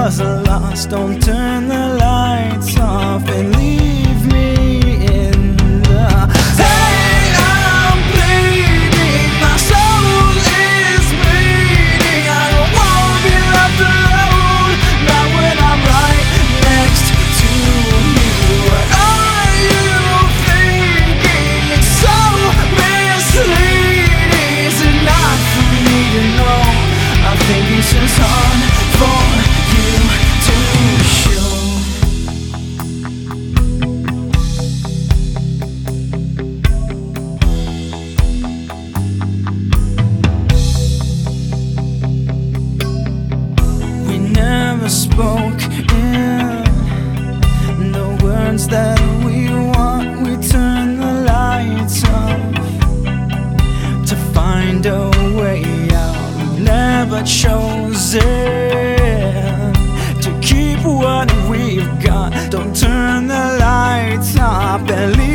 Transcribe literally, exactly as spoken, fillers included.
was lost. Don't turn the lights off and leave me in the day. I'm bleeding, my soul is bleeding. I don't wanna be left alone, not when I'm right next to you. What are you thinking? It's so misleading. Is it not for me to know? I think it's just hard for you to show. We never spoke in the words that we want. We turn the lights off to find a way out. We've never chosen to keep what we've got. Don't turn the lights off and leave